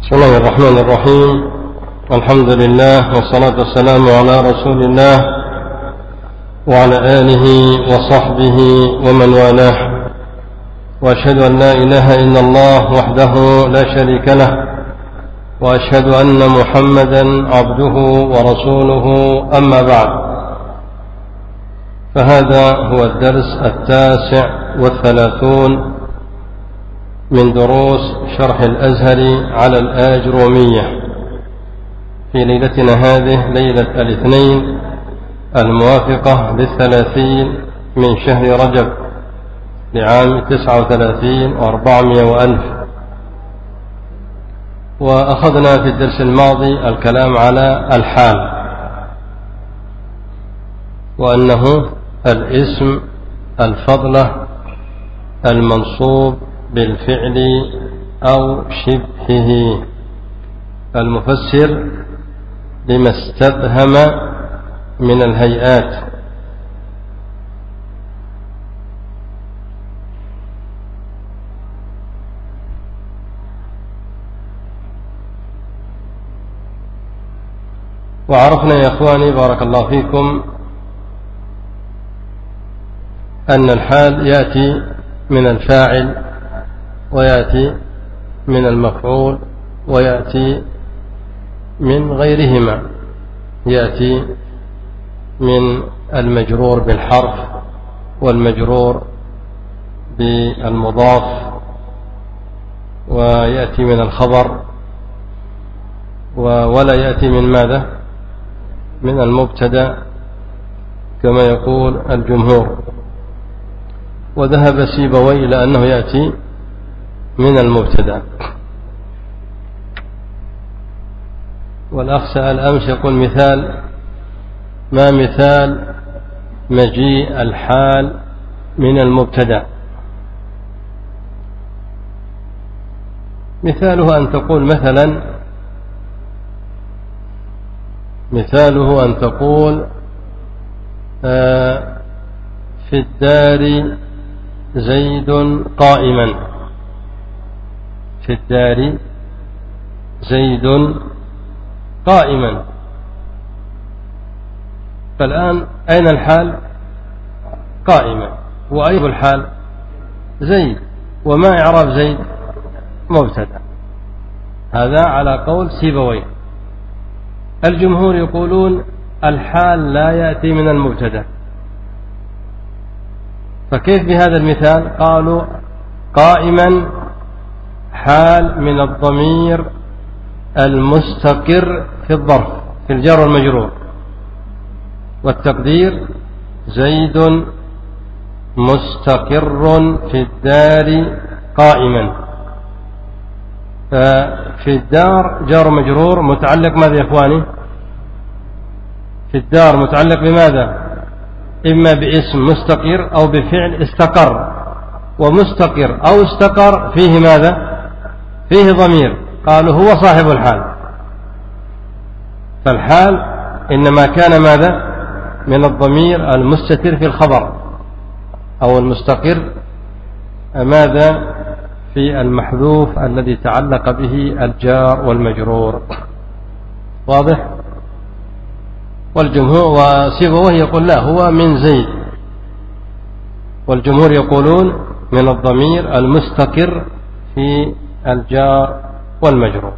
بسم الله الرحمن الرحيم. الحمد لله والصلاة والسلام على رسول الله وعلى آله وصحبه ومن والاه، وأشهد أن لا إله إلا الله وحده لا شريك له، وأشهد أن محمدا عبده ورسوله. أما بعد، فهذا هو الدرس 39 من دروس شرح الأزهر على الآجرومية في ليلتنا هذه، ليلة الاثنين الموافقة 30 من شهر رجب لعام 39 و400 وألف. وأخذنا في الدرس الماضي الكلام على الحال، وأنه الاسم الفضلة المنصوب بالفعل أو شبهه المفسر لما استبهم من الهيئات. وعرفنا يا إخواني بارك الله فيكم أن الحال يأتي من الفاعل، ويأتي من المفعول، ويأتي من غيرهما، يأتي من المجرور بالحرف والمجرور بالمضاف، ويأتي من الخبر، ولا يأتي من ماذا؟ من المبتدأ كما يقول الجمهور. وذهب سيبويه إلى أنه يأتي من المبتدأ. والأخ سأل أمس يقول ما مثال مجيء الحال من المبتدأ؟ مثاله أن تقول في الدار زيد قائما. في الدار زيد قائما. فالآن أين الحال؟ قائما. وأي الحال؟ زيد. وما إعراب زيد؟ مبتدأ. هذا على قول سيبويه. الجمهور يقولون الحال لا يأتي من المبتدأ. فكيف بهذا المثال؟ قالوا قائما حال من الضمير المستقر في الظرف في الجر والمجرور، والتقدير زيد مستقر في الدار قائما. ففي الدار جار مجرور متعلق ماذا يا إخواني؟ في الدار متعلق بماذا؟ إما باسم مستقر أو بفعل استقر. ومستقر أو استقر فيه ماذا؟ فيه ضمير، قالوا هو صاحب الحال. فالحال إنما كان ماذا؟ من الضمير المستتر في الخبر، أو المستقر ماذا؟ في المحذوف الذي تعلق به الجار والمجرور. واضح؟ والجمهور وسيبويه يقول لا، هو من زيد. والجمهور يقولون من الضمير المستقر في الجار والمجرور.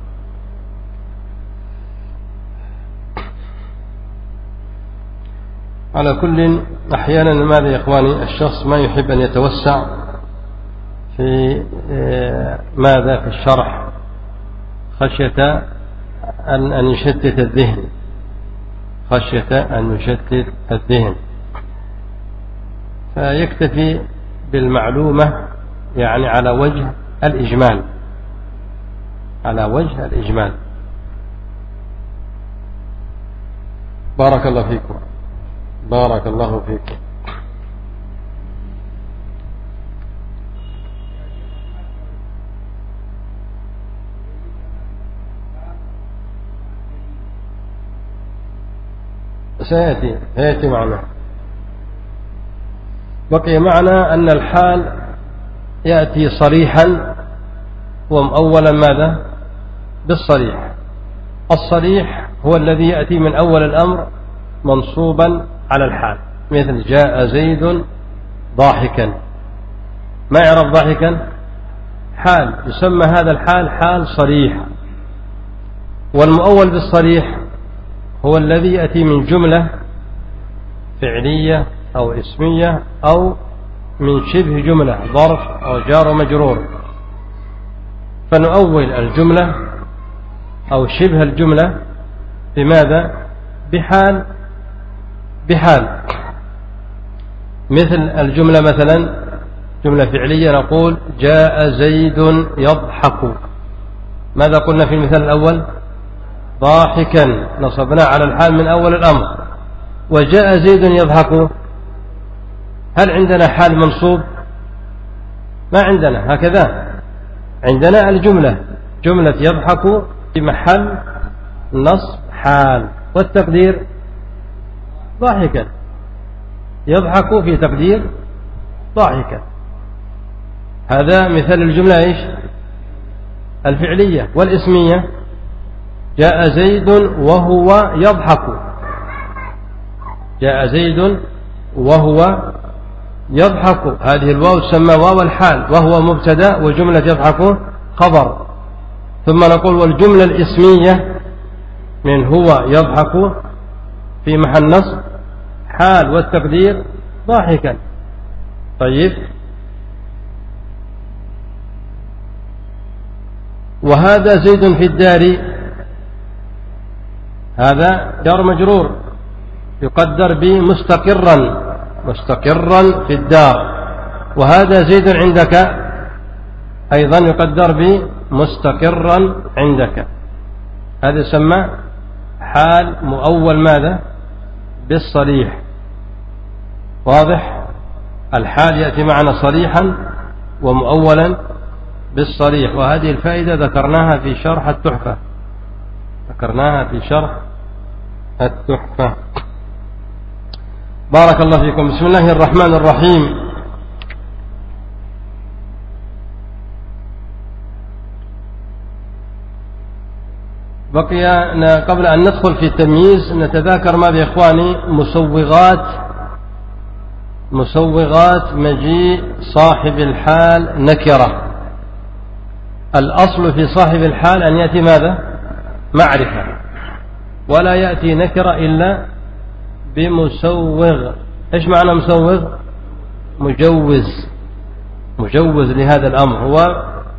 على كل، أحيانا ماذا يا إخواني؟ الشخص ما يحب أن يتوسع في ماذا؟ في الشرح، خشية أن يشتت الذهن، خشية أن يشتت الذهن، فيكتفي بالمعلومة يعني على وجه الإجمال، على وجه الإجمال. بارك الله فيكم، بارك الله فيكم. سيأتي معنا. بقي معنا أن الحال يأتي صريحا ومؤولا ماذا؟ بالصريح. الصريح هو الذي يأتي من أول الأمر منصوبا على الحال، مثل جاء زيد ضاحكا، ما يعرف ضاحكا؟ حال، يسمى هذا الحال حال صريح. والمؤول بالصريح هو الذي يأتي من جملة فعلية أو اسمية أو من شبه جملة ظرف أو جار ومجرور، فنؤول الجملة أو شبه الجملة بماذا؟ بحال. مثل الجملة مثلا جملة فعلية نقول جاء زيد يضحك، ماذا قلنا في المثال الأول؟ ضاحكا، نصبنا على الحال من أول الأمر. وجاء زيد يضحك، هل عندنا حال منصوب؟ ما عندنا، هكذا عندنا الجملة جملة يضحك في محل نصب حال، والتقدير ضاحكا، يضحك في تقدير ضاحكا. هذا مثال الجملة إيش؟ الفعلية. والاسمية جاء زيد وهو يضحك، جاء زيد وهو يضحك، هذه الواو تسمى واو الحال، وهو مبتدأ وجملة يضحك خبر. ثم نقول والجملة الاسمية من هو يضحك في محل نصب حال، والتقدير ضاحكا. طيب، وهذا زيد في الدار، هذا جار مجرور يقدر بمستقرا، مستقرا في الدار. وهذا زيد عندك أيضا يقدر بمستقرا عندك، هذا يسمى حال مؤول ماذا؟ بالصريح. واضح؟ الحال يأتي معنا صريحا ومؤولا بالصريح. وهذه الفائدة ذكرناها في شرح التحفة، بارك الله فيكم. بسم الله الرحمن الرحيم. بقي قبل أن ندخل في التمييز نتذاكر مع إخواني مسوغات مجيء صاحب الحال نكرة. الأصل في صاحب الحال أن يأتي ماذا؟ معرفة، ولا يأتي نكرة إلا بمسوغ. إيش معنى مسوغ؟ مجوز لهذا الأمر. هو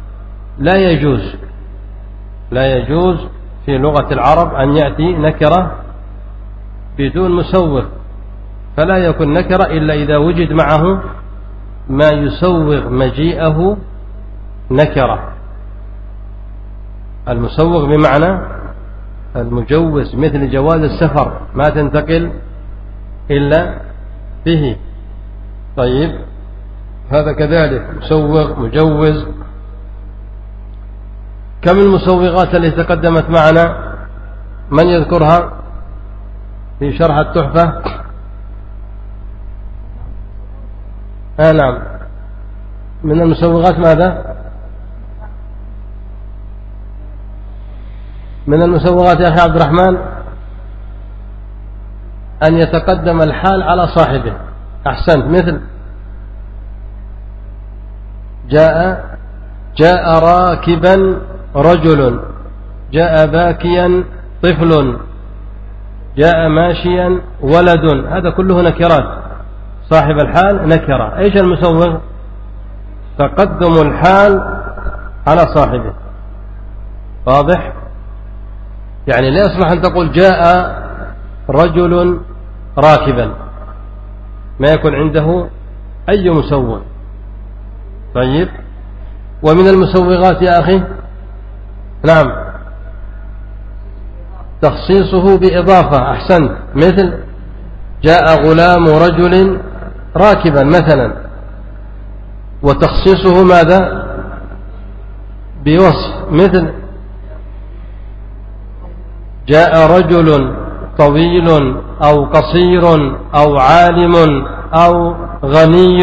لا يجوز في لغة العرب أن يأتي نكرة بدون مسوغ، فلا يكون نكرة إلا إذا وجد معه ما يسوغ مجيئه نكرة. المسوغ بمعنى المجوز، مثل جواز السفر ما تنتقل إلا به. طيب، هذا كذلك مسوغ مجوز. كم المسوغات التي تقدمت معنا؟ من يذكرها في شرح التحفة؟ نعم، من المسوغات ماذا؟ من المسوغات يا أخي عبد الرحمن أن يتقدم الحال على صاحبه. أحسنت، مثل جاء راكبا رجل، جاء باكيا طفل، جاء ماشيا ولد، هذا كله نكرات. صاحب الحال نكرة. ايش المسوغ؟ تقدم الحال على صاحبه. واضح؟ يعني لا يصلح أن تقول جاء رجل راكبا، ما يكون عنده أي مسوغ. طيب، ومن المسوغات يا أخي نعم تخصيصه بإضافة. أحسنت، مثل جاء غلام رجل راكبا مثلا، وتخصيصه ماذا؟ بوصف، مثل جاء رجل طويل أو قصير أو عالم أو غني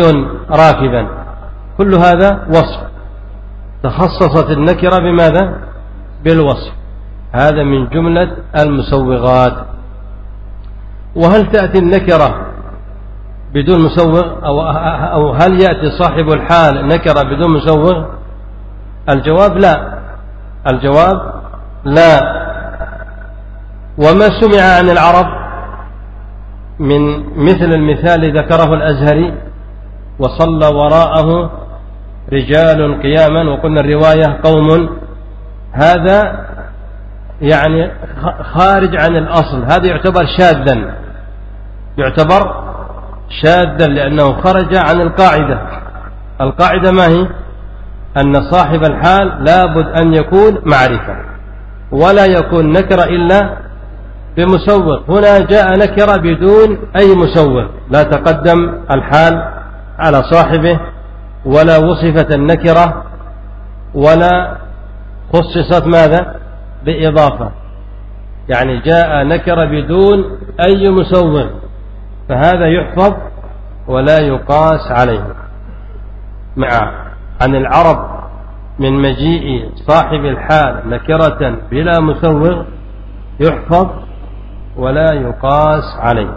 راكبا، كل هذا وصف. تخصصت النكرة بماذا؟ بالوصف، هذا من جملة المسوغات. وهل تأتي النكرة بدون مسوغ أو هل يأتي صاحب الحال نكرة بدون مسوغ؟ الجواب لا، الجواب لا. وما سمع عن العرب من مثل المثال ذكره الأزهري: وصلى وراءه رجال قياما، وقلنا الرواية قوم، هذا يعني خارج عن الأصل، هذا يعتبر شاذا، يعتبر شاذا لأنه خرج عن القاعدة. القاعدة ما هي؟ أن صاحب الحال لابد أن يكون معرفة، ولا يكون نكرة إلا بمسوغ. هنا جاء نكرة بدون أي مسوغ، لا تقدم الحال على صاحبه، ولا وصفت النكرة، ولا خصصت ماذا؟ بإضافة، يعني جاء نكرة بدون أي مسوغ، فهذا يحفظ ولا يقاس عليه. مع عن العرب من مجيء صاحب الحال نكرة بلا مسوغ يحفظ ولا يقاس عليه.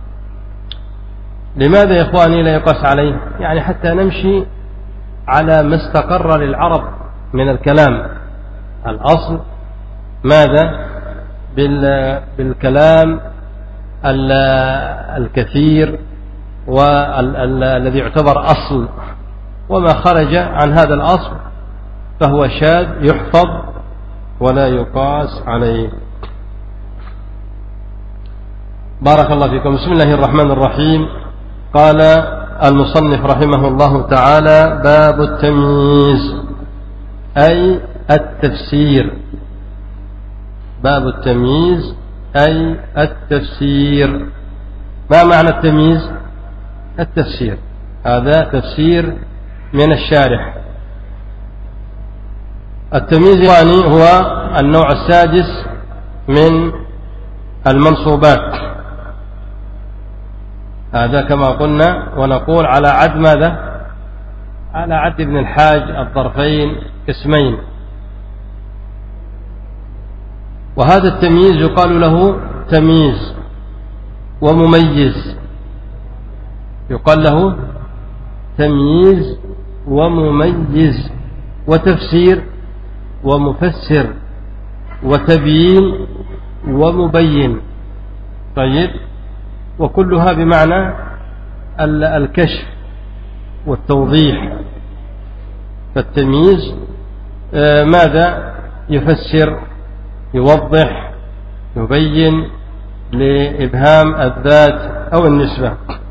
لماذا يا إخواني لا يقاس عليه؟ يعني حتى نمشي على ما استقر للعرب من الكلام. الأصل ماذا؟ بالكلام الكثير والذي يعتبر أصل، وما خرج عن هذا الأصل فهو شاذ يحفظ ولا يقاس عليه. بارك الله فيكم. بسم الله الرحمن الرحيم. قال المصنف رحمه الله تعالى: باب التمييز، أي التفسير. باب التمييز أي التفسير. ما معنى التمييز؟ التفسير، هذا تفسير من الشارح. التمييز يعني هو النوع السادس من المنصوبات، هذا كما قلنا، ونقول على عد ماذا؟ على عد ابن الحاج الظرفين اسمين. وهذا التمييز يقال له تمييز ومميز، يقال له تمييز ومميز، وتفسير ومفسر، وتبيين ومبين. طيب، وكلها بمعنى الكشف والتوضيح. فالتمييز ماذا؟ يفسر، يوضح، يبين لإبهام الذات أو النسبة.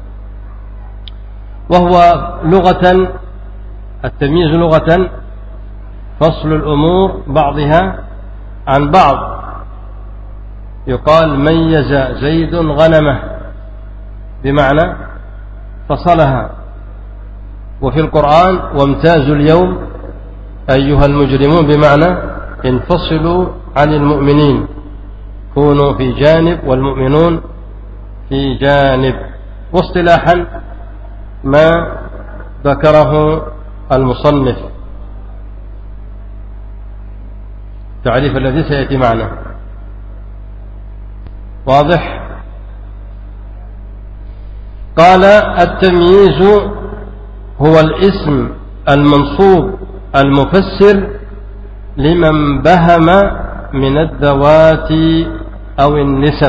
وهو لغة، التمييز لغة فصل الأمور بعضها عن بعض. يقال ميز زيد غنمه، بمعنى فصلها. وفي القرآن وامتازوا اليوم أيها المجرمون، بمعنى انفصلوا عن المؤمنين، كونوا في جانب والمؤمنون في جانب. واصطلاحا ما ذكره المصنف، تعريف الذي سيأتي معنا، واضح؟ قال: التمييز هو الاسم المنصوب المفسر لمن بهم من الذوات أو النسب،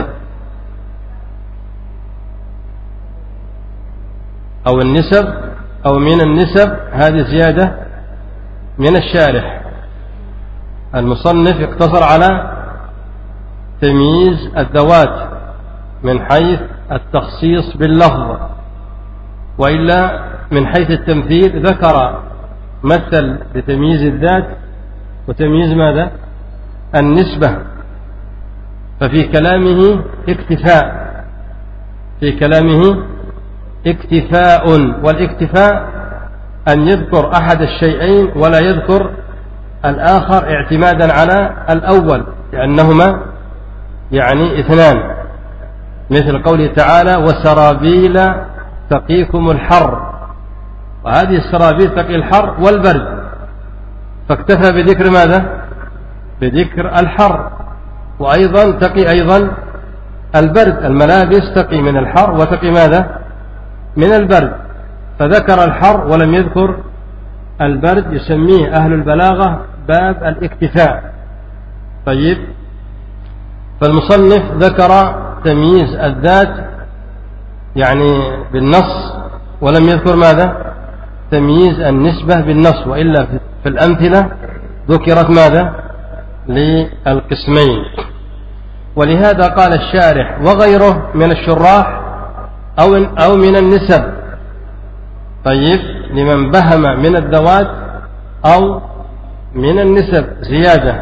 أو النسب أو من النسب. هذه زيادة من الشارح. المصنف اقتصر على تمييز الذوات من حيث التخصيص باللفظ، وإلا من حيث التمثيل ذكر مثل بتمييز الذات وتمييز ماذا؟ النسبة. ففي كلامه اكتفاء، في كلامه اكتفاء. والاكتفاء أن يذكر أحد الشيئين ولا يذكر الآخر اعتمادا على الأول، لأنهما يعني اثنان، مثل قوله تعالى: وسرابيل تقيكم الحر. وهذه السرابيل تقي الحر والبرد، فاكتفى بذكر ماذا؟ بذكر الحر، وأيضا تقي أيضا البرد، الملابس تقي من الحر وتقي ماذا؟ من البرد. فذكر الحر ولم يذكر البرد، يسميه أهل البلاغة باب الاكتفاء. طيب، فالمصنف ذكر تمييز الذات يعني بالنص، ولم يذكر ماذا؟ تمييز النسبة بالنص، وإلا في الأمثلة ذكرت ماذا؟ للقسمين. ولهذا قال الشارح وغيره من الشراح أو من النسب، طيب، لمن بهم من الذوات أو من النسب زيادة.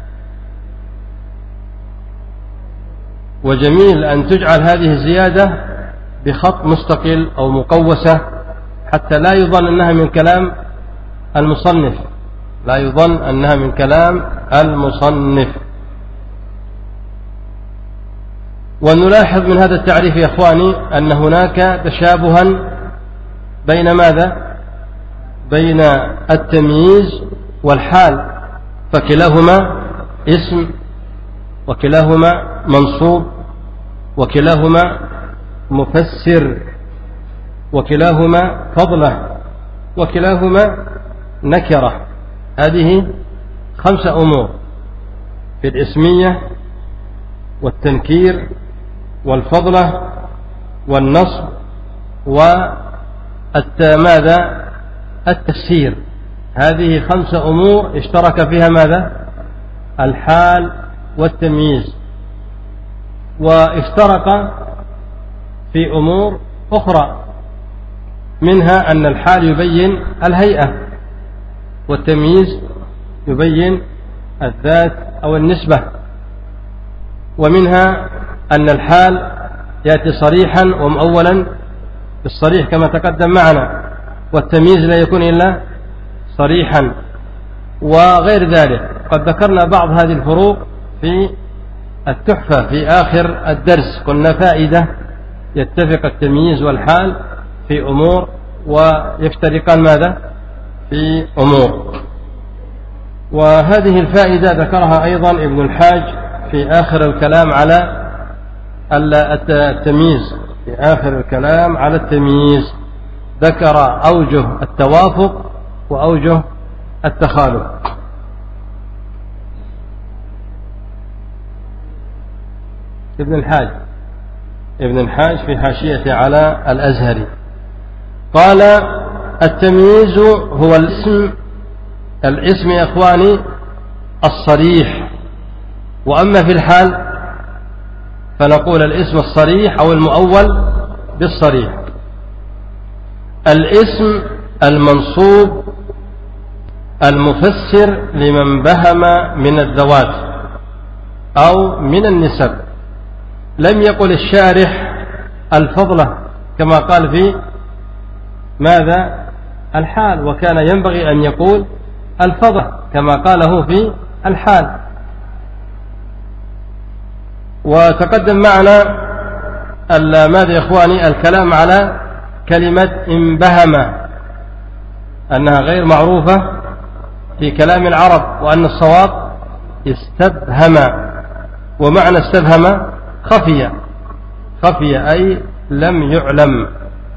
وجميل أن تجعل هذه الزيادة بخط مستقل أو مقوسة حتى لا يظن أنها من كلام المصنف، لا يظن أنها من كلام المصنف. ونلاحظ من هذا التعريف يا إخواني أن هناك تشابها بين ماذا؟ بين التمييز والحال، فكلاهما اسم وكلاهما منصوب وكلاهما مفسر وكلاهما فضلة وكلاهما نكرة. هذه 5 أمور في الاسمية والتنكير والفضلة والنصب وماذا؟ التفسير. هذه 5 أمور اشترك فيها ماذا؟ الحال والتمييز. وافترق في أمور أخرى، منها أن الحال يبين الهيئة والتمييز يبين الذات أو النسبة، ومنها أن الحال يأتي صريحا ومؤولا بالصريح كما تقدم معنا، والتمييز لا يكون إلا صريحا وغير ذلك. قد ذكرنا بعض هذه الفروق في التحفة في آخر الدرس، قلنا فائدة يتفق التمييز والحال في أمور ويفترقان ماذا؟ في أمور. وهذه الفائدة ذكرها أيضا ابن الحاج في آخر الكلام على التمييز، في آخر الكلام على التمييز ذكر أوجه التوافق وأوجه التخالف. ابن الحاج في حاشية على الأزهري قال التمييز هو الاسم يا إخواني الصريح، وأما في الحال فنقول الاسم الصريح أو المؤول بالصريح. الاسم المنصوب المفسر لمن بهم من الذوات أو من النسب. لم يقل الشارح الفضلة كما قال في ماذا؟ الحال، وكان ينبغي أن يقول الفضلة كما قاله في الحال. وتقدم معنا ماذا يا إخواني؟ الكلام على كلمة انبهم، أنها غير معروفة في كلام العرب، وأن الصواب استبهم، ومعنى استبهم خفي أي لم يعلم.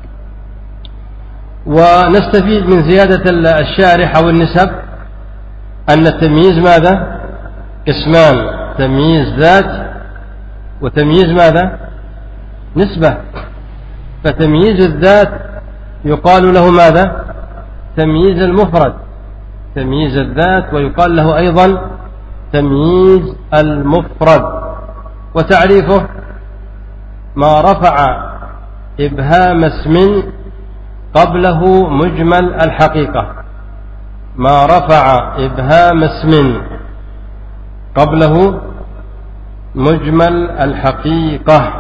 ونستفيد من زيادة الشارح أو النسب أن التمييز ماذا؟ اسمان، تمييز ذات وتمييز ماذا؟ نسبة. فتمييز الذات يقال له ماذا؟ تمييز المفرد، تمييز الذات، ويقال له أيضا تمييز المفرد. وتعريفه ما رفع إبهام اسم قبله مجمل الحقيقة، ما رفع إبهام اسم قبله مجمل الحقيقة.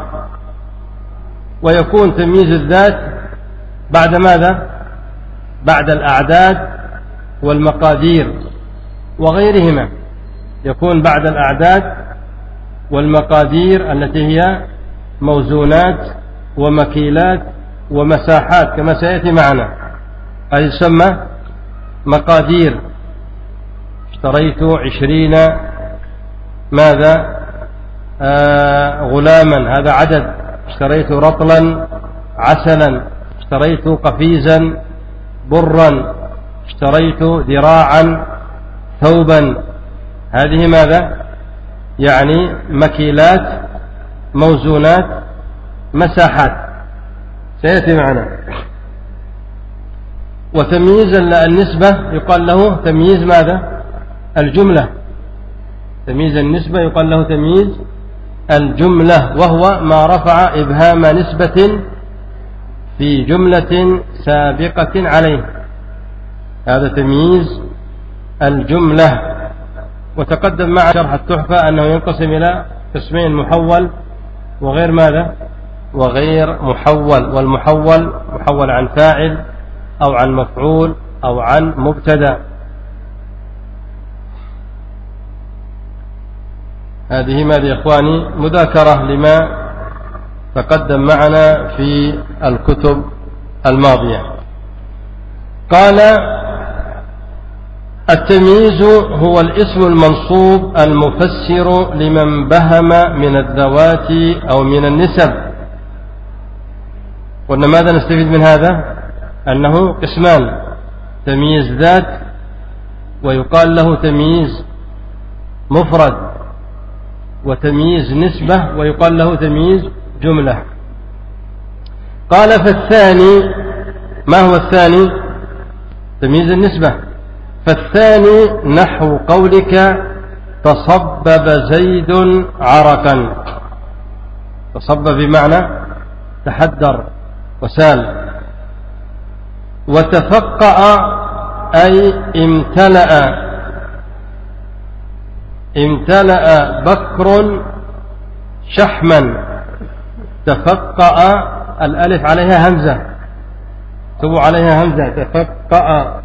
ويكون تمييز الذات بعد ماذا؟ بعد الأعداد والمقادير وغيرهما، يكون بعد الأعداد والمقادير التي هي موزونات ومكيلات ومساحات كما سيأتي معنا. هذه تسمى مقادير. اشتريت 20 ماذا؟ غلاما، هذا عدد. اشتريت رطلا عسلا، اشتريت قفيزا برا، اشتريت ذراعا ثوبا. هذه ماذا؟ يعني مكيلات، موزونات، مساحات، سيأتي معنا. وتمييز النسبة يقال له تمييز ماذا؟ الجملة. تمييز النسبة يقال له تمييز الجملة، وهو ما رفع إبهام نسبة في جملة سابقة عليه، هذا تمييز الجملة. وتقدم مع شرح التحفة أنه ينقسم إلى قسمين: محول وغير ماذا؟ وغير محول. والمحول محول عن فاعل أو عن مفعول أو عن مبتدأ. هذه ماذا يا إخواني؟ مذاكرة لما تقدم معنا في الكتب الماضية. قال: التمييز هو الاسم المنصوب المفسر لمن بهم من الذوات أو من النسب. قلنا ماذا نستفيد من هذا؟ أنه قسمان: تمييز ذات، ويقال له تمييز مفرد، وتمييز نسبة، ويقال له تمييز جملة. قال: فالثاني، ما هو الثاني؟ تمييز النسبة. فالثاني نحو قولك: تصبب زيد عرقا. تصبب بمعنى تحدر وسال. وتفقأ أي امتلأ. امتلأ بكر شحما. تفقأ الألف عليها همزة، تبو عليها همزة. تفقأ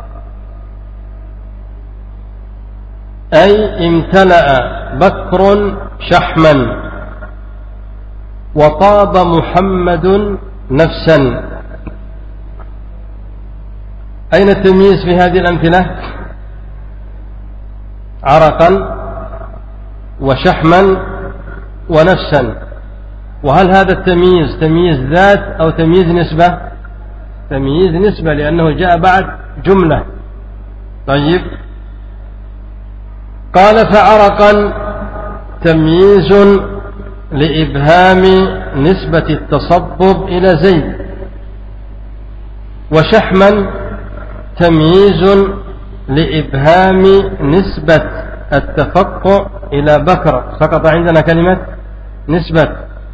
أي امتلأ بكر شحما. وطاب محمد نفسا. أين التمييز في هذه الأمثلة؟ عرقا وشحما ونفسا. وهل هذا التمييز تمييز ذات أو تمييز نسبة؟ تمييز نسبة، لأنه جاء بعد جملة. طيب، قال: فعرقا تمييز لإبهام نسبة التصبب إلى زيد. وشحما تمييز لإبهام نسبة التفقع إلى بكر. سقط عندنا كلمة نسبة.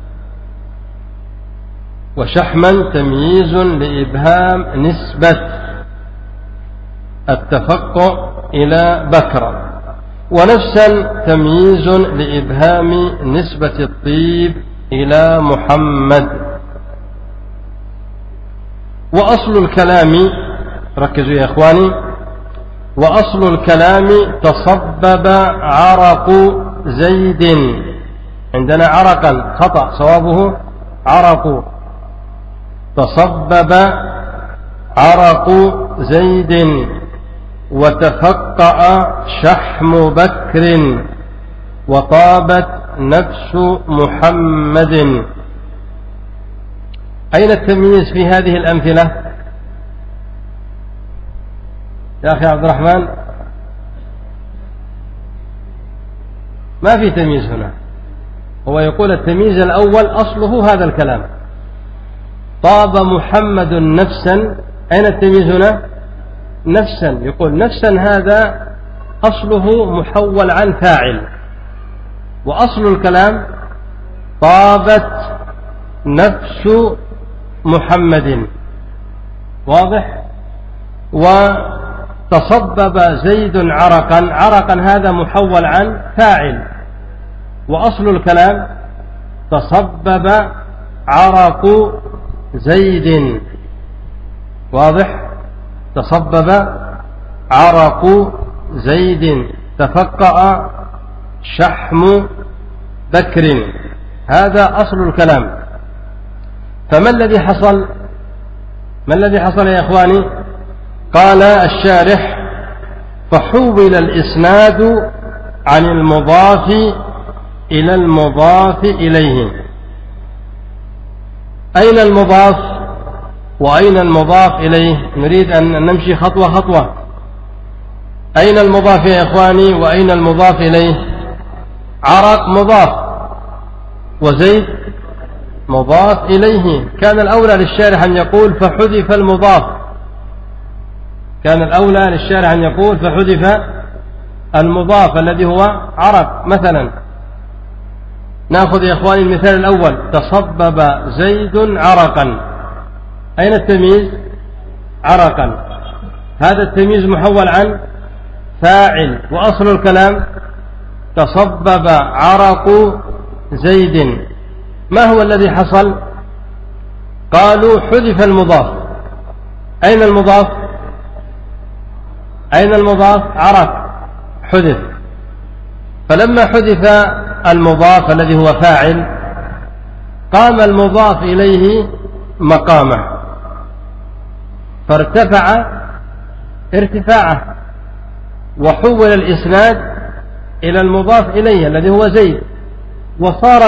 وشحما تمييز لإبهام نسبة التفقع إلى بكر. ونفسا تمييز لإبهام نسبة الطيب إلى محمد. وأصل الكلام، ركزوا يا إخواني، وأصل الكلام: تصبب عرق زيد. عندنا عرقا خطأ، صوابه عرق. تصبب عرق زيد. وتفقأ شحم بكر. وطابت نفس محمد. أين التمييز في هذه الأمثلة يا أخي عبد الرحمن؟ ما في تمييز هنا. هو يقول التمييز الأول أصله هذا الكلام: طاب محمد نفسا. أين التمييز هنا؟ نفسا. يقول نفسا هذا أصله محول عن فاعل، وأصل الكلام: طابت نفس محمد. واضح؟ وتصبب زيد عرقا. عرقا هذا محول عن فاعل، وأصل الكلام: تصبب عرق زيد. واضح؟ تصبب عرق زيد. تفقأ شحم بكر. هذا أصل الكلام. فما الذي حصل؟ ما الذي حصل يا إخواني؟ قال الشارح: فحول الإسناد عن المضاف إلى المضاف إليه. أين المضاف وأين المضاف إليه؟ نريد أن نمشي خطوة خطوة. أين المضاف يا إخواني وأين المضاف إليه؟ عرق مضاف وزيد مضاف إليه. كان الأولى للشارح أن يقول فحذف المضاف، كان الأولى للشارح أن يقول فحذف المضاف الذي هو عرق. مثلا نأخذ يا إخواني المثال الأول: تصبب زيد عرقا. أين التمييز؟ عرقا. هذا التمييز محول عن فاعل، وأصل الكلام تصبب عرق زيد. ما هو الذي حصل؟ قالوا حذف المضاف. أين المضاف؟ أين المضاف؟ عرق حذف. فلما حذف المضاف الذي هو فاعل قام المضاف إليه مقامه فارتفع ارتفاعه، وحول الإسناد إلى المضاف إليه الذي هو زيد، وصار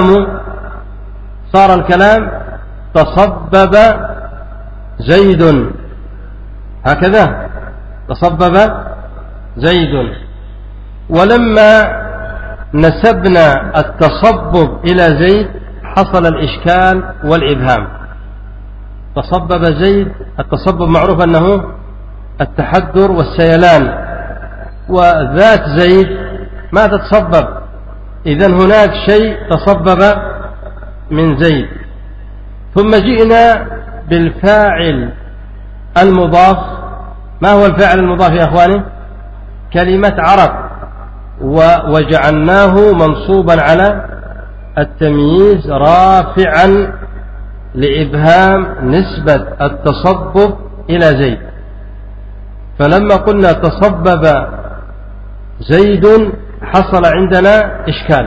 الكلام تصبب زيد، هكذا تصبب زيد. ولما نسبنا التصبب إلى زيد حصل الإشكال والإبهام. تصبب زيد، التصبب معروف أنه التحدر والسيلان، وذات زيد ما تتصبب، إذن هناك شيء تصبب من زيد. ثم جئنا بالفاعل المضاف. ما هو الفاعل المضاف يا أخواني؟ كلمة عرق، وجعلناه منصوبا على التمييز رافعا لإبهام نسبة التصبب إلى زيد. فلما قلنا تصبب زيد حصل عندنا إشكال.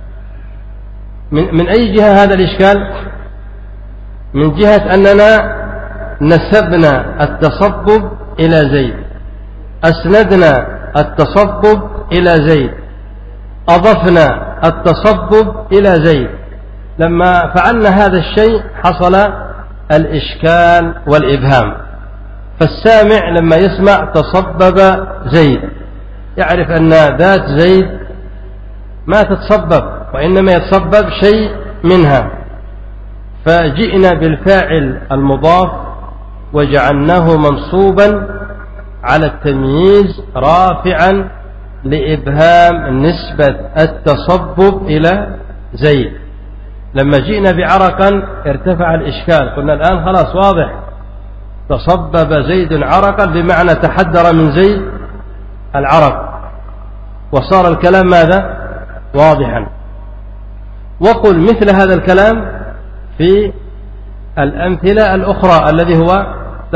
من أي جهة هذا الإشكال؟ من جهة أننا نسبنا التصبب إلى زيد، أسندنا التصبب إلى زيد، أضفنا التصبب إلى زيد. لما فعلنا هذا الشيء حصل الإشكال والإبهام. فالسامع لما يسمع تصبب زيد يعرف أن ذات زيد ما تتصبب، وإنما يتصبب شيء منها. فجئنا بالفاعل المضاف وجعلناه منصوبا على التمييز رافعا لإبهام نسبة التصبب إلى زيد. لما جئنا بعرقا ارتفع الإشكال، قلنا الآن خلاص واضح، تصبب زيد عرقا بمعنى تحدر من زيد العرق، وصار الكلام ماذا؟ واضحا. وقل مثل هذا الكلام في الأمثلة الأخرى الذي هو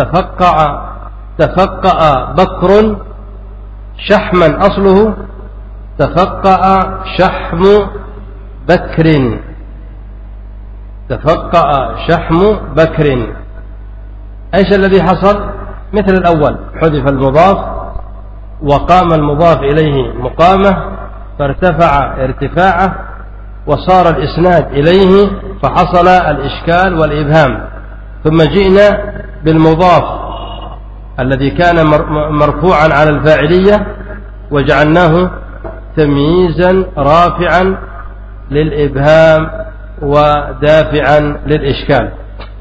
تفقأ بكر شحما، أصله تفقأ شحم بكر، تفقأ شحم بكر. ايش الذي حصل؟ مثل الأول، حذف المضاف وقام المضاف إليه مقامه فارتفع ارتفاعه، وصار الإسناد إليه فحصل الإشكال والإبهام. ثم جئنا بالمضاف الذي كان مرفوعا على الفاعلية وجعلناه تمييزا رافعا للإبهام ودافعا للإشكال.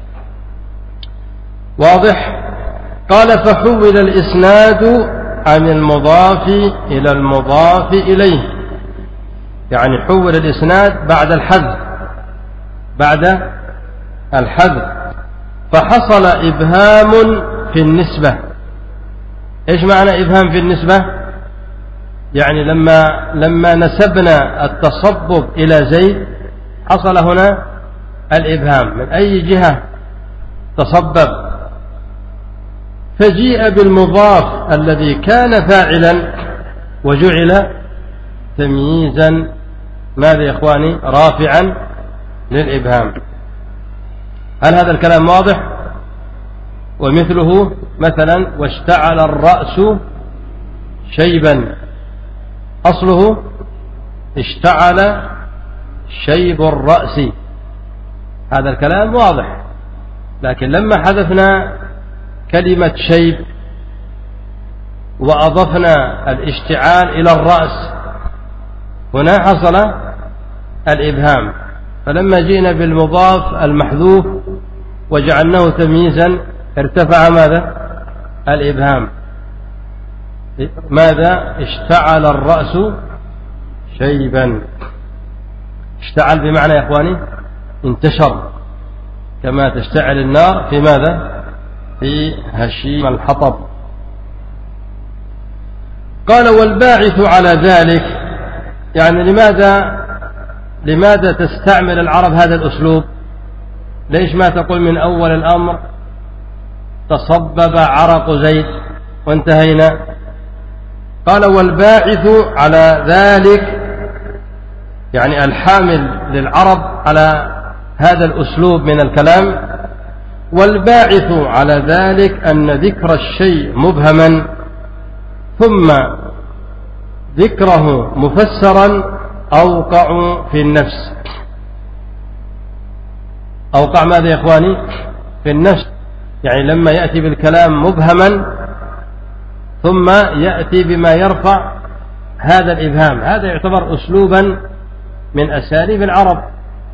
واضح؟ قال فحول الإسناد عن المضاف إلى المضاف إليه، يعني حول الإسناد بعد الحذف فحصل إبهام في النسبة. إيش معنى إبهام في النسبة؟ يعني لما نسبنا التصبب إلى زيد حصل هنا الإبهام. من أي جهة تصبب؟ فجيء بالمضاف الذي كان فاعلا وجعل تمييزا، ماذا يا إخواني؟ رافعا للإبهام. هل هذا الكلام واضح؟ ومثله مثلا واشتعل الرأس شيبا، أصله اشتعل شيب الرأس. هذا الكلام واضح، لكن لما حذفنا كلمة شيب وأضفنا الاشتعال إلى الرأس هنا حصل الإبهام. فلما جئنا بالمضاف المحذوف وجعلناه تمييزا ارتفع ماذا؟ الإبهام. ماذا؟ اشتعل الرأس شيبا. اشتعل بمعنى يا إخواني انتشر، كما تشتعل النار في ماذا؟ في هشيم الحطب. قال والباعث على ذلك، يعني لماذا تستعمل العرب هذا الأسلوب؟ ليش ما تقول من أول الأمر تصبب عرق زيد وانتهينا؟ قال والباعث على ذلك، يعني الحامل للعرب على هذا الأسلوب من الكلام. والباعث على ذلك أن ذكر الشيء مبهما ثم ذكره مفسرا أوقع في النفس. أوقع ماذا يا إخواني؟ في النفس. يعني لما يأتي بالكلام مبهما ثم يأتي بما يرفع هذا الإبهام، هذا يعتبر أسلوبا من أساليب العرب،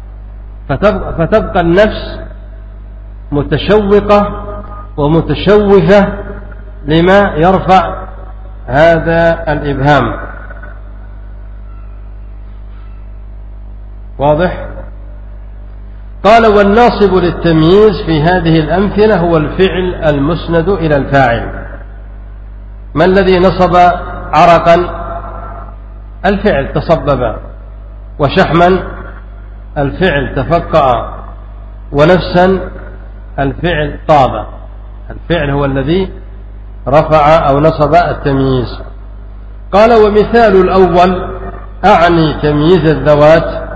فتبقى النفس متشوقة ومتشوفة لما يرفع هذا الإبهام. واضح؟ قال والناصب للتمييز في هذه الأمثلة هو الفعل المسند إلى الفاعل. ما الذي نصب عرقا؟ الفعل تصبب، وشحما الفعل تفقأ، ونفسا الفعل طاب. الفعل هو الذي رفع أو نصب التمييز. قال ومثال الأول أعني تمييز الذوات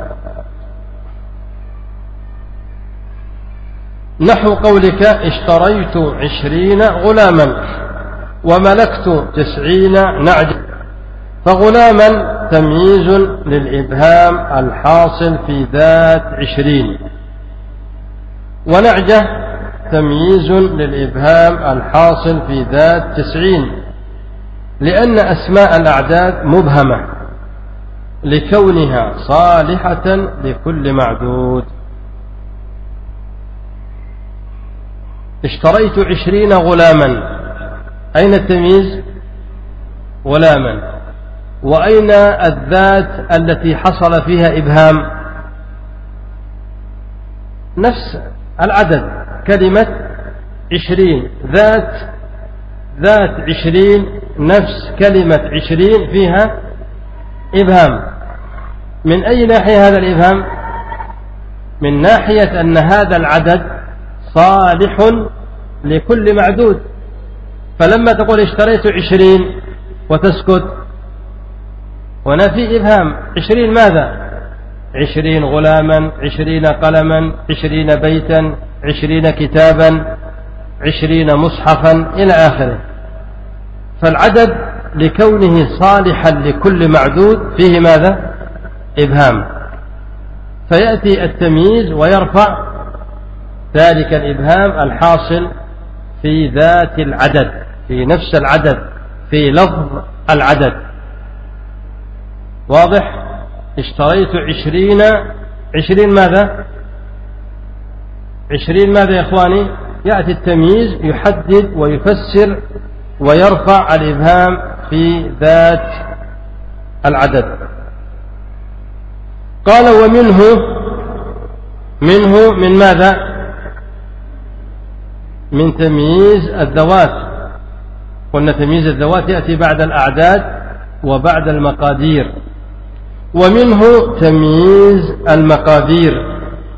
نحو قولك اشتريت 20 غلاما وملكت 90 نعجة. فغلاما تمييز للإبهام الحاصل في ذات 20، ونعجة تمييز للإبهام الحاصل في ذات 90، لأن أسماء الأعداد مبهمة لكونها صالحة لكل معدود. اشتريت 20 غلاما، أين التمييز؟ غلاما. وأين الذات التي حصل فيها إبهام؟ نفس العدد، كلمة 20 ذات 20 نفس كلمة 20 فيها إبهام. من أي ناحية هذا الإبهام؟ من ناحية أن هذا العدد صالح لكل معدود. فلما تقول اشتريت 20 وتسكت هنا في إبهام. 20 ماذا؟ 20 غلاما، 20 قلما، 20 بيتا، 20 كتابا، 20 مصحفا إلى آخره. فالعدد لكونه صالحا لكل معدود فيه ماذا؟ إبهام. فيأتي التمييز ويرفع ذلك الإبهام الحاصل في ذات العدد، في نفس العدد، في لفظ العدد. واضح؟ اشتريت 20 ماذا؟ 20 ماذا يا إخواني؟ يأتي التمييز يحدد ويفسر ويرفع الإبهام في ذات العدد. قال ومنه من ماذا؟ من تمييز الذوات. قلنا تمييز الذوات يأتي بعد الأعداد وبعد المقادير. ومنه تمييز المقادير.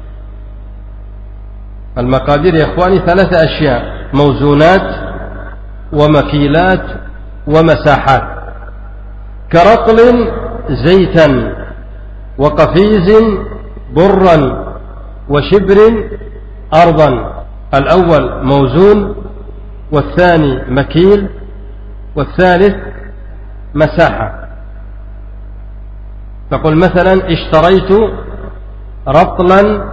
المقادير يا إخواني 3 أشياء: موزونات ومكيلات ومساحات. كرطل زيتا، وقفيز برا، وشبر أرضا. الأول موزون، والثاني مكيل، والثالث مساحة. تقول مثلا اشتريت رطلا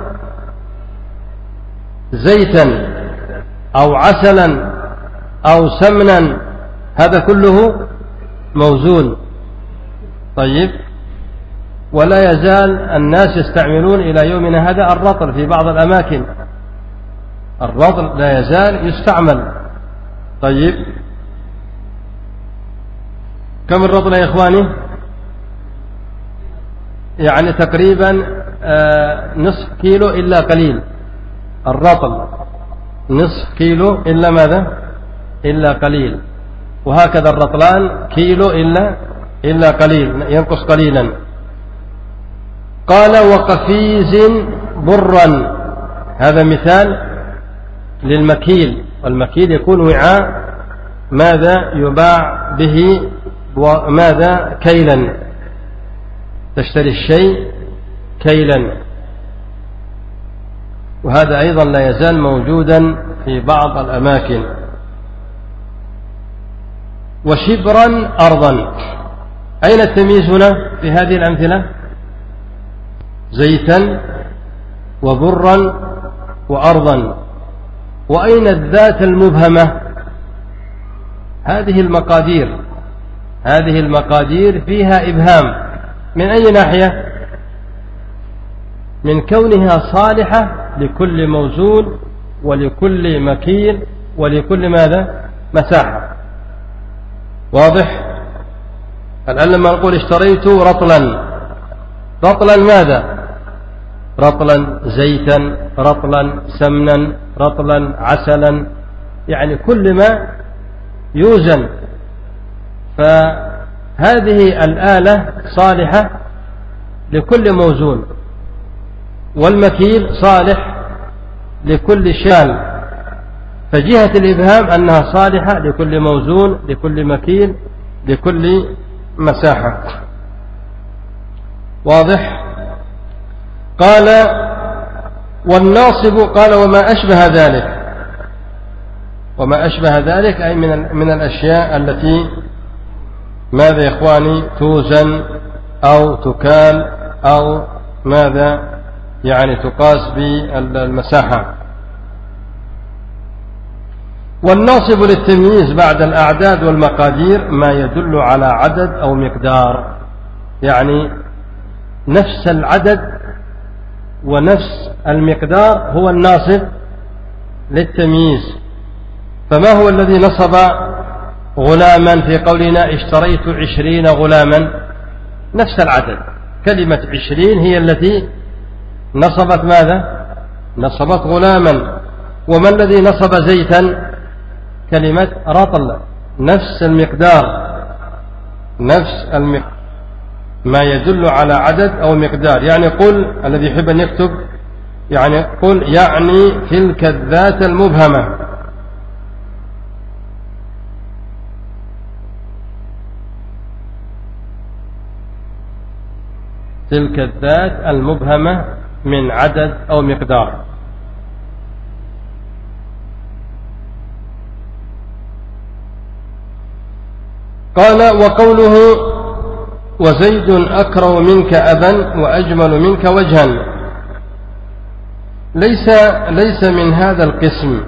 زيتا أو عسلا أو سمنا، هذا كله موزون. طيب، ولا يزال الناس يستعملون إلى يومنا هذا الرطل في بعض الأماكن، الرطل لا يزال يستعمل. طيب، كم الرطل يا إخواني؟ يعني تقريبا نصف كيلو إلا قليل، الرطل نصف كيلو إلا ماذا؟ إلا قليل. وهكذا الرطلان كيلو إلا قليل، ينقص قليلا. قال وقفيز برا، هذا مثال للمكيل، والمكيل يكون وعاء ماذا يباع به وماذا كيلا، تشتري الشيء كيلا، وهذا أيضا لا يزال موجودا في بعض الأماكن. وشبرا أرضا، أين التمييز هنا في هذه الأمثلة؟ زيتا وبرا وأرضا. وأين الذات المبهمة؟ هذه المقادير، هذه المقادير فيها إبهام. من أي ناحية؟ من كونها صالحة لكل موزون ولكل مكيل ولكل ماذا؟ مساحة. واضح؟ الآن لما نقول اشتريت رطلا، رطلا ماذا؟ رطلا زيتا، رطلا سمنا، رطلا عسلا، يعني كل ما يوزن. فهذه الآلة صالحة لكل موزون، والمكيل صالح لكل شال. فجهة الإبهام أنها صالحة لكل موزون، لكل مكيل، لكل مساحة. واضح؟ قال والناصب، قال وما أشبه ذلك، وما أشبه ذلك أي من الأشياء التي ماذا يا إخواني توزن أو تكال أو ماذا يعني تقاس بالمساحة. والناصب للتمييز بعد الأعداد والمقادير ما يدل على عدد أو مقدار، يعني نفس العدد ونفس المقدار هو الناصب للتمييز. فما هو الذي نصب غلاما في قولنا اشتريت 20 غلاما؟ نفس العدد، كلمة 20 هي التي نصبت ماذا؟ نصبت غلاما. وما الذي نصب زيتا؟ كلمة رطل، نفس المقدار، نفس المقدار، ما يدل على عدد أو مقدار. يعني قل، الذي يحب أن يكتب يعني قل يعني تلك الذات المبهمة. تلك الذات المبهمة من عدد أو مقدار. قال وقوله وزيد أكرم منك أبا وأجمل منك وجها، ليس من هذا القسم،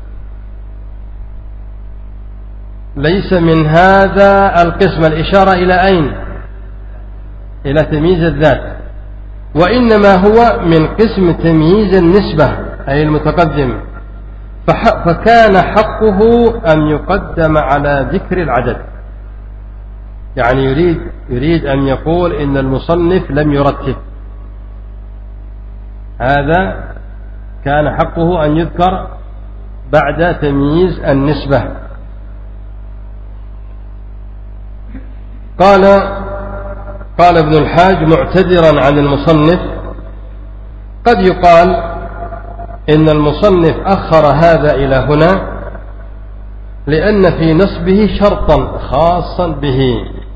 ليس من هذا القسم. الإشارة إلى أين؟ إلى تمييز الذات، وإنما هو من قسم تمييز النسبة أي المتقدم، فكان حقه أن يقدم على ذكر العدد. يعني يريد أن يقول إن المصنف لم يرتب، هذا كان حقه أن يذكر بعد تمييز النسبة. قال ابن الحاج معتذرا عن المصنف: قد يقال إن المصنف أخر هذا إلى هنا لأن في نصبه شرطا خاصا به،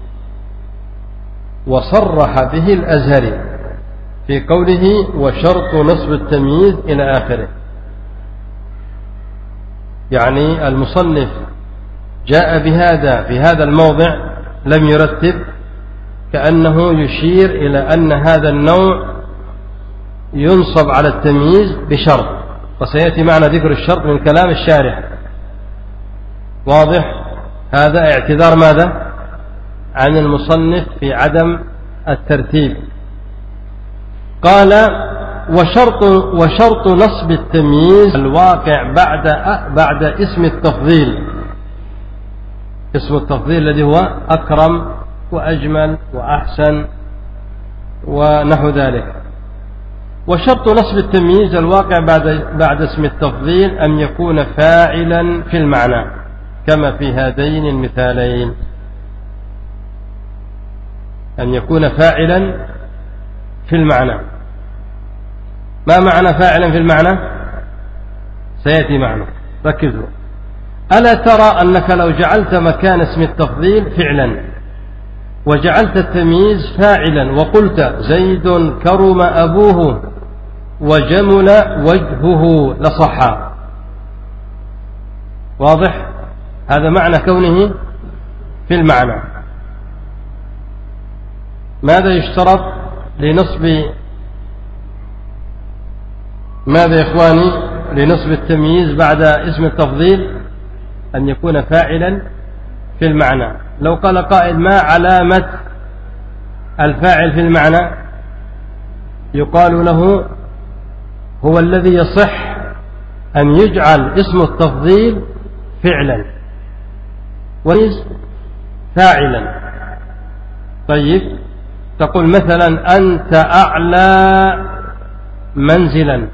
وصرح به الأزهري في قوله وشرط نصب التمييز إلى آخره. يعني المصنف جاء بهذا في هذا الموضع لم يرتب، كأنه يشير إلى أن هذا النوع ينصب على التمييز بشرط، وسيأتي معنا ذكر الشرط من كلام الشارح. واضح؟ هذا اعتذار ماذا؟ عن المصنف في عدم الترتيب. قال وشرط نصب التمييز الواقع بعد اسم التفضيل، اسم التفضيل الذي هو أكرم وأجمل وأحسن ونحو ذلك. وشرط نصب التمييز الواقع بعد اسم التفضيل أن يكون فاعلا في المعنى كما في هذين المثالين، أن يكون فاعلا في المعنى. ما معنى فاعلا في المعنى؟ سيأتي معنا، ركزوا. ألا ترى أنك لو جعلت مكان اسم التفضيل فعلا وجعلت التمييز فاعلا وقلت زيد كرم أبوه وجمل وجهه لصح. واضح؟ هذا معنى كونه في المعنى. ماذا يشترط لنصب ماذا يا إخواني لنصب التمييز بعد اسم التفضيل؟ أن يكون فاعلا في المعنى. لو قال قائل ما علامة الفاعل في المعنى؟ يقال له هو الذي يصح أن يجعل اسم التفضيل فعلا وليس فاعلا. طيب، تقول مثلا أنت أعلى منزلا،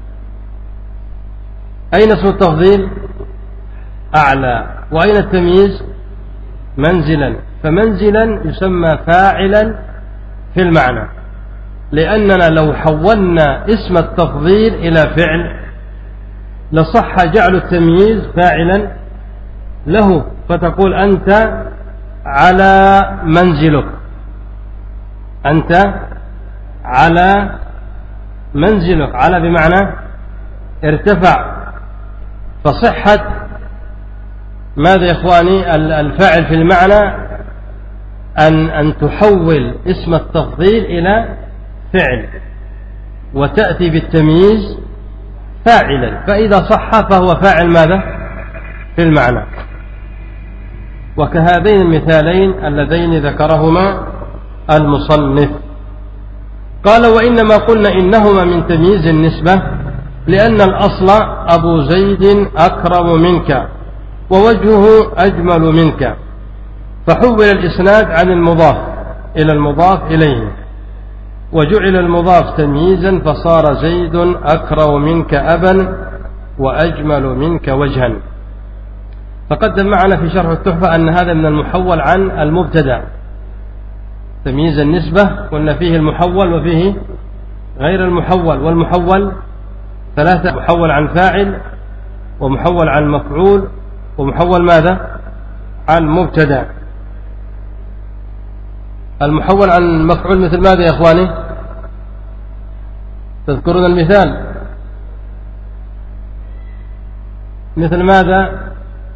أين اسم التفضيل؟ أعلى. وأين التمييز؟ منزلا. فمنزلا يسمى فاعلا في المعنى، لأننا لو حولنا اسم التفضيل إلى فعل لصح جعل التمييز فاعلا له، فتقول أنت على منزلك، أنت على منزلك. على بمعنى ارتفع. فصحة ماذا يا إخواني الفاعل في المعنى أن تحول اسم التفضيل إلى فعل وتأتي بالتمييز فاعلا، فإذا صح فهو فاعل ماذا في المعنى. وكهذين المثالين اللذين ذكرهما المصنف. قال وإنما قلنا إنهما من تمييز النسبة لأن الأصل أبو زيد أكرم منك ووجهه أجمل منك، فحول الإسناد عن المضاف إلى المضاف إليه، وجعل المضاف تمييزا فصار زيد أكرم منك أبا وأجمل منك وجها. فقدم معنا في شرح التحفة أن هذا من المحول عن المبتدأ. تمييز النسبة قلنا فيه المحول وفيه غير المحول، والمحول ثلاثة: محول عن فاعل، ومحول عن مفعول، ومحول ماذا؟ عن مبتدأ. المحول عن مفعول مثل ماذا يا إخواني؟ تذكرون المثال؟ مثل ماذا؟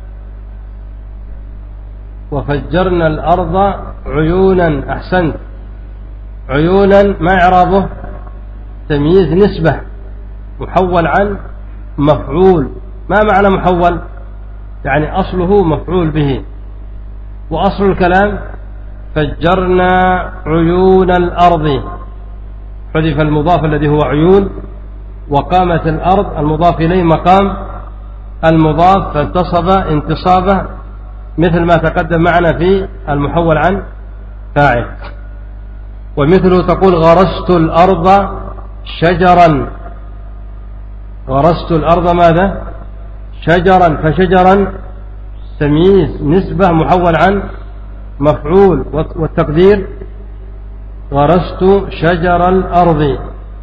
وفجرنا الأرض عيونا. أحسنت. عيونا ما إعرابه؟ تمييز نسبة، محول عن مفعول. ما معنى محول؟ يعني أصله مفعول به، وأصل الكلام فجرنا عيون الأرض، حذف المضاف الذي هو عيون، وقامت الأرض المضاف إليه مقام المضاف، فانتصب انتصابه مثل ما تقدم معنا في المحول عن فاعل. ومثله تقول غرست الأرض شجرا. غرست الأرض ماذا؟ شجرا. فشجرا تمييز نسبة محول عن مفعول، والتقدير غرست شجر الأرض.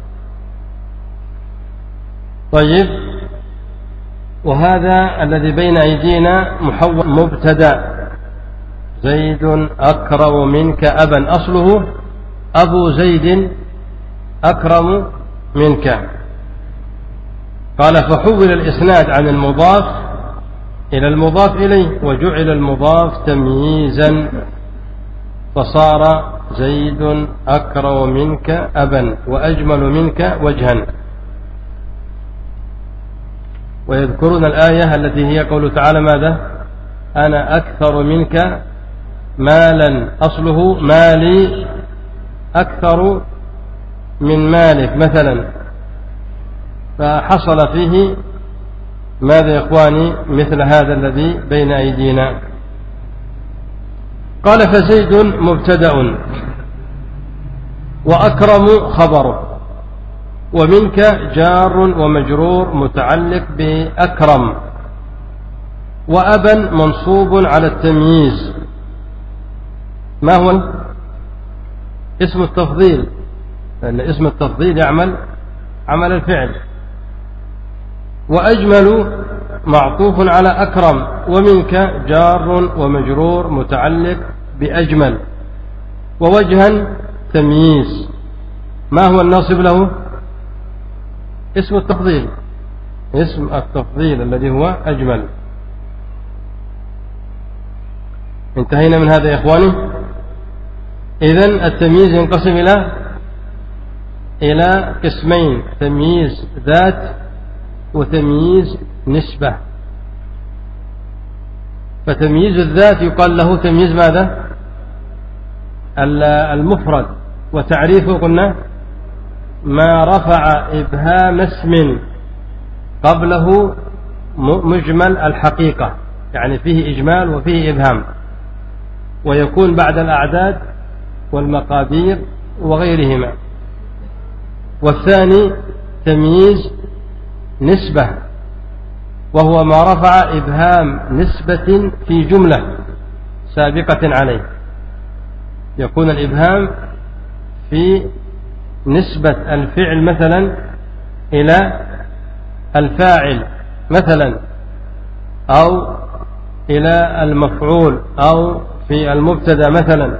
طيب، وهذا الذي بين أيدينا محول مبتدأ: زيد أكرم منك أبا، أصله أبو زيد أكرم منك. قال فحول الإسناد عن المضاف إلى المضاف إليه، وجعل المضاف تمييزا فصار زيد أكرم منك أبا وأجمل منك وجها. ويذكرون الآية التي هي قوله تعالى ماذا؟ أنا أكثر منك مالا، أصله مالي أكثر من مالك مثلا، فحصل فيه ماذا يا إخواني؟ مثل هذا الذي بين أيدينا. قال فزيد مبتدأ وأكرم خبره، ومنك جار ومجرور متعلق بأكرم، وأبا منصوب على التمييز. ما هو اسم التفضيل؟ لأن اسم التفضيل يعمل عمل الفعل. وأجمل معطوف على أكرم، ومنك جار ومجرور متعلق بأجمل، ووجها تمييز. ما هو الناصب له؟ اسم التفضيل، اسم التفضيل الذي هو أجمل. انتهينا من هذا يا إخواني. إذن التمييز ينقسم إلى قسمين: تمييز ذات وتمييز نسبة. فتمييز الذات يقال له تمييز ماذا؟ المفرد، وتعريفه قلنا ما رفع إبهام اسم قبله مجمل الحقيقة، يعني فيه إجمال وفيه إبهام، ويكون بعد الأعداد والمقادير وغيرهما. والثاني تمييز نسبة، وهو ما رفع إبهام نسبة في جملة سابقة عليه، يكون الإبهام في نسبة الفعل مثلا إلى الفاعل مثلا، أو إلى المفعول، أو في المبتدأ مثلا،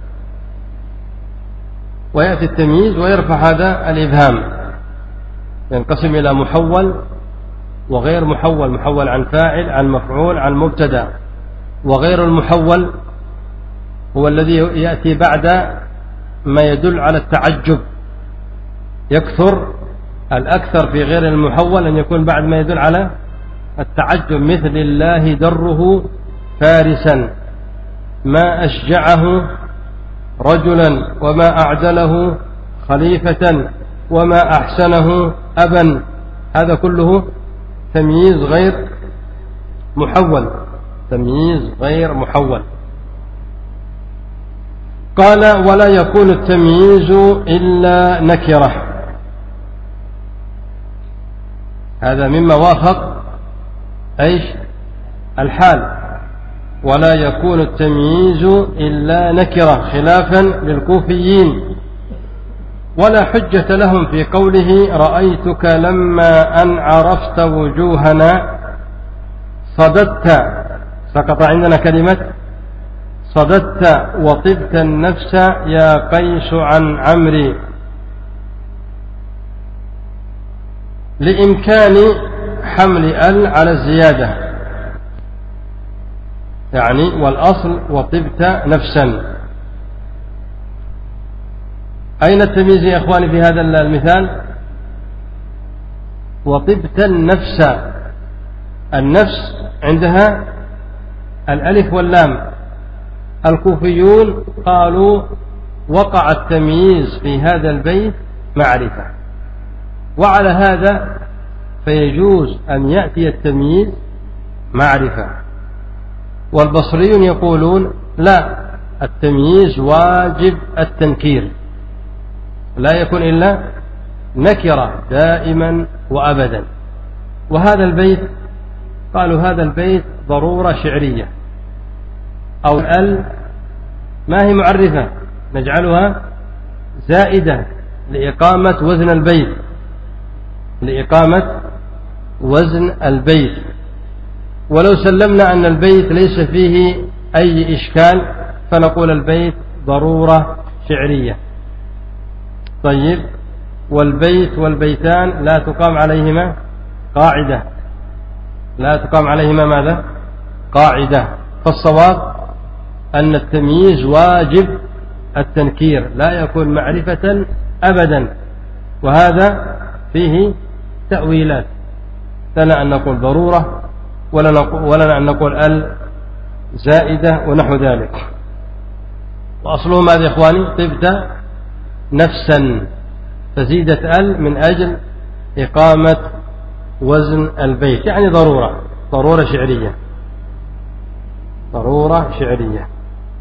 ويأتي التمييز ويرفع هذا الإبهام. ينقسم إلى محول وغير محول: محول عن فاعل، عن مفعول، عن مبتدأ. وغير المحول هو الذي يأتي بعد ما يدل على التعجب. يكثر الأكثر في غير المحول أن يكون بعد ما يدل على التعجب، مثل الله دره فارسا، ما أشجعه رجلا، وما أعدله خليفة، وما أحسنه أبا. هذا كله تمييز غير محول، تمييز غير محول. قال ولا يكون التمييز إلا نكرة. هذا مما وافق أيش الحال. ولا يكون التمييز إلا نكرة، خلافا للكوفيين. ولا حجة لهم في قوله رأيتك لما أن عرفت وجوهنا صددت. سقط عندنا كلمة صددت وطبت النفس يا قيس عن عمري، لإمكان حمل على الزيادة، يعني والأصل وطبت نفسا. أين التمييز يا إخواني في هذا المثال؟ وطبت النفس، النفس عندها الألف واللام. الكوفيون قالوا وقع التمييز في هذا البيت معرفة، وعلى هذا فيجوز أن يأتي التمييز معرفة. والبصريون يقولون لا، التمييز واجب التنكير، لا يكون إلا نكرة دائما وأبدا. وهذا البيت قالوا هذا البيت ضرورة شعرية، أو ما هي معرفة، نجعلها زائدة لإقامة وزن البيت، لإقامة وزن البيت. ولو سلمنا أن البيت ليس فيه أي إشكال فنقول البيت ضرورة شعرية. طيب، والبيت والبيتان لا تقام عليهما قاعدة، لا تقام عليهما ماذا؟ قاعدة. فالصواب أن التمييز واجب التنكير لا يكون معرفة أبدا، وهذا فيه تأويلات، لنا أن نقول ضرورة ولنا أن نقول ال زائدة ونحو ذلك. وأصله ماذا يا إخواني؟ طبت نفسا، فزيدت ال من أجل إقامة وزن البيت، يعني ضرورة شعرية، ضرورة شعرية.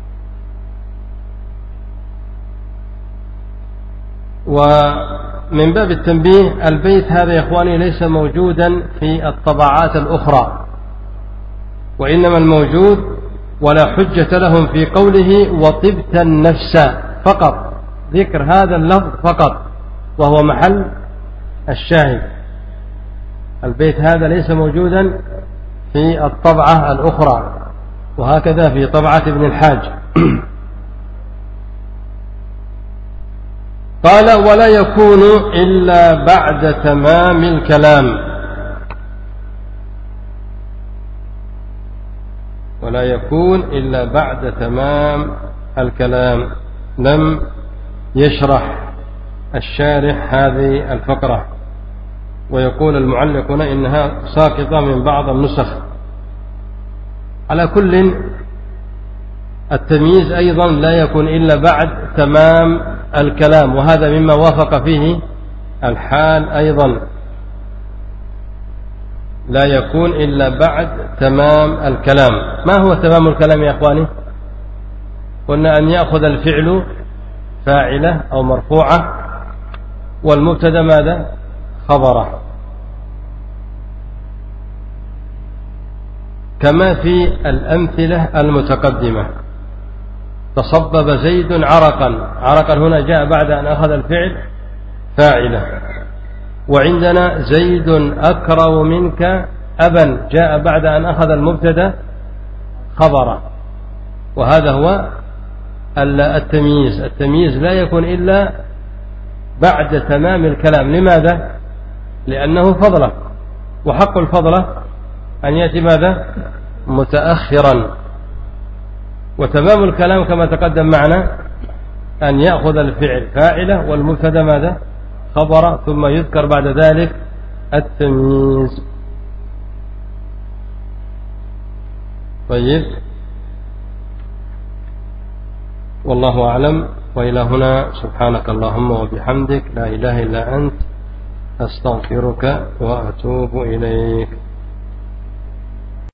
ومن باب التنبيه، البيت هذا يا إخواني ليس موجودا في الطبعات الأخرى، وإنما الموجود ولا حجة لهم في قوله وطبت النفس فقط، ذكر هذا اللفظ فقط وهو محل الشاهد. البيت هذا ليس موجودا في الطبعة الأخرى، وهكذا في طبعة ابن الحاج. قال ولا يكون إلا بعد تمام الكلام، ولا يكون إلا بعد تمام الكلام. لم يشرح الشارح هذه الفقرة، ويقول المعلقون إنها ساقطة من بعض النسخ. على كل، التمييز أيضا لا يكون إلا بعد تمام الكلام، وهذا مما وافق فيه الحال أيضا، لا يكون إلا بعد تمام الكلام. ما هو تمام الكلام يا أخواني؟ قلنا أن يأخذ الفعل فاعلة أو مرفوعة، والمبتدا ماذا؟ خبره، كما في الأمثلة المتقدمة. تصبب زيد عرقا، عرقا هنا جاء بعد أن أخذ الفعل فاعلة. وعندنا زيد أكرم منك أبا، جاء بعد أن أخذ المبتدا خبره، وهذا هو التمييز. التمييز لا يكون إلا بعد تمام الكلام. لماذا؟ لأنه فضلة، وحق الفضلة أن يأتي ماذا؟ متأخرا. وتمام الكلام كما تقدم معنا أن يأخذ الفعل فاعلة والمبتدا ماذا؟ خبر، ثم يذكر بعد ذلك التمييز. طيب، والله أعلم. وإلى هنا سبحانك اللهم وبحمدك، لا إله إلا أنت، أستغفرك وأتوب إليك.